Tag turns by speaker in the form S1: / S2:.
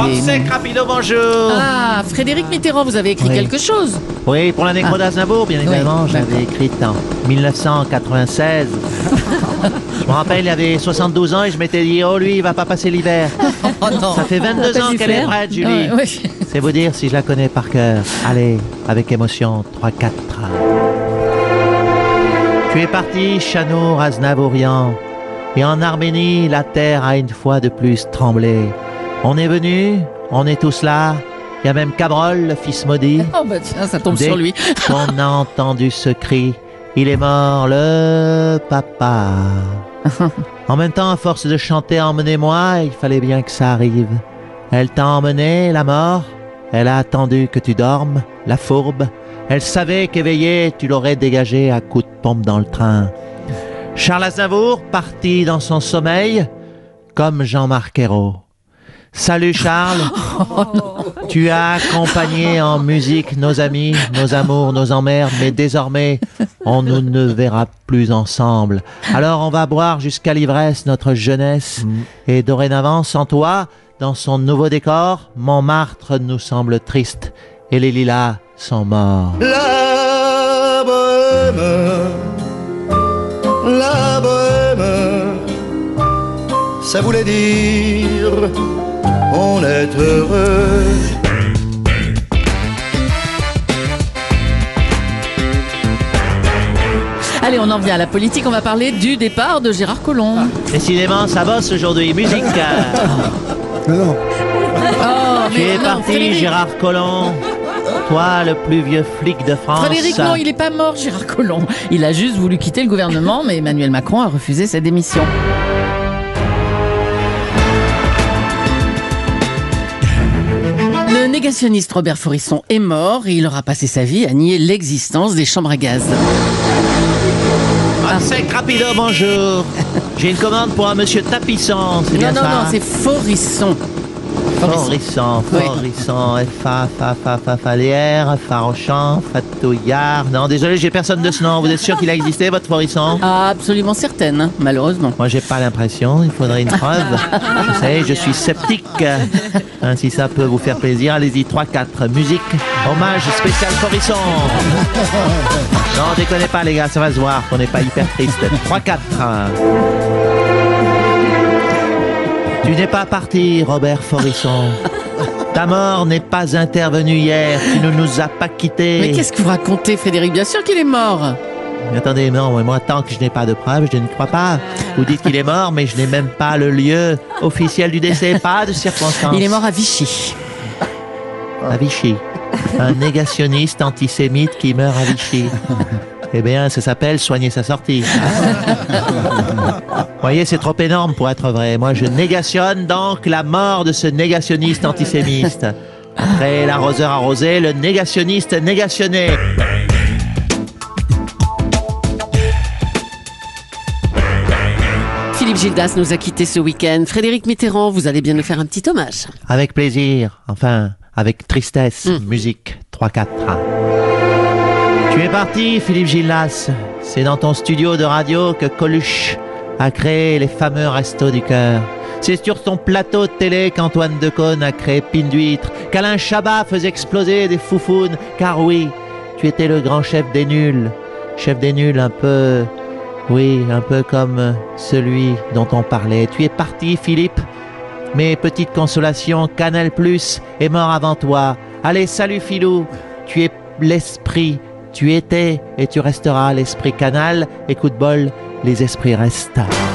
S1: Sec rapido, bonjour.
S2: Ah, Frédéric Mitterrand, vous avez écrit quelque chose?
S1: Oui, pour la nécro d'Aznavour, bien évidemment,
S2: Oui,
S1: j'avais écrite en 1996. Je me rappelle, il y avait 72 ans et je m'étais dit, oh lui, il va pas passer l'hiver.
S2: Oh non.
S1: Ça fait 22 ans qu'elle est prête, Julie.
S2: Oui.
S1: C'est vous dire si je la connais par cœur. Allez, avec émotion, 3-4. Tu es parti, Chanour Aznavourian, et en Arménie, la terre a une fois de plus tremblé. On est venu, on est tous là, il y a même Cabrol, le fils maudit.
S2: Oh bah tiens, ça tombe sur lui.
S1: On a entendu ce cri, il est mort, le papa. En même temps, à force de chanter « Emmenez-moi », il fallait bien que ça arrive. Elle t'a emmené, la mort. Elle a attendu que tu dormes, la fourbe. Elle savait qu'éveillé, tu l'aurais dégagé à coups de pompe dans le train. Charles Aznavour, parti dans son sommeil, comme Jean-Marc Ayrault. Salut Charles, tu as accompagné en musique nos amis, nos amours, nos emmerdes, mais désormais, on nous ne verra plus ensemble. Alors on va boire jusqu'à l'ivresse notre jeunesse, et dorénavant, sans toi, dans son nouveau décor, Montmartre nous semble triste, et les lilas sont morts.
S3: La bohème, ça voulait dire on est heureux.
S2: Allez, on en vient à la politique, on va parler du départ de Gérard Collomb.
S1: Décidément, ça bosse aujourd'hui, musique.
S4: Non.
S2: Oh,
S1: Tu es parti,
S2: Frédéric.
S1: Gérard Collomb. Toi, le plus vieux flic de France.
S2: Frédéric, non, il n'est pas mort, Gérard Collomb. Il a juste voulu quitter le gouvernement, mais Emmanuel Macron a refusé sa démission. Le négationniste Robert Forisson est mort et il aura passé sa vie à nier l'existence des chambres à gaz.
S1: Sec rapido, bonjour. J'ai une commande pour un monsieur Tapisson, c'est bien
S2: Non,
S1: ça?
S2: non, c'est Forisson.
S1: Forisson,
S2: Oui.
S1: Forisson, Falière, Farochamp, Fatouillard. Non, désolé, j'ai personne de ce nom. Vous êtes sûr qu'il a existé, votre Forisson?
S2: Ah, absolument certaine, hein, malheureusement.
S1: Moi, j'ai pas l'impression, il faudrait une preuve. Je sais, je suis sceptique. Hein, si ça peut vous faire plaisir, allez-y, 3-4. Musique, hommage spécial Forisson. Non, déconnez pas, les gars, ça va se voir qu'on n'est pas hyper triste. 3-4. Tu n'es pas parti, Robert Forisson. Ta mort n'est pas intervenue hier, tu ne nous as pas quittés.
S2: Mais qu'est-ce que vous racontez, Frédéric? Bien sûr qu'il est mort.
S1: Mais attendez, non, moi, tant que je n'ai pas de preuves, je ne crois pas. Vous dites qu'il est mort, mais je n'ai même pas le lieu officiel du décès, pas de circonstances.
S2: Il est mort à Vichy.
S1: À Vichy. Un négationniste antisémite qui meurt à Vichy. Eh bien, ça s'appelle soigner sa sortie. Vous voyez, c'est trop énorme pour être vrai. Moi, je négationne donc la mort de ce négationniste antisémiste. Après l'arroseur arrosé, le négationniste négationné.
S2: Philippe Gildas nous a quittés ce week-end. Frédéric Mitterrand, vous allez bien nous faire un petit hommage.
S1: Avec plaisir, enfin, avec tristesse. Musique, 3-4. Tu es parti, Philippe Gildas. C'est dans ton studio de radio que Coluche a créé les fameux Restos du Cœur. C'est sur ton plateau de télé qu'Antoine Decaune a créé Pine d'huître, qu'Alain Chabat faisait exploser des foufounes. Car oui, tu étais le grand chef des nuls. Chef des nuls un peu... Oui, un peu comme celui dont on parlait. Tu es parti, Philippe. Mais petite consolation, Canal+ est mort avant toi. Allez, salut Philou. Tu es l'esprit. Tu étais et tu resteras l'esprit Canal. Et coup de bol, les esprits restent.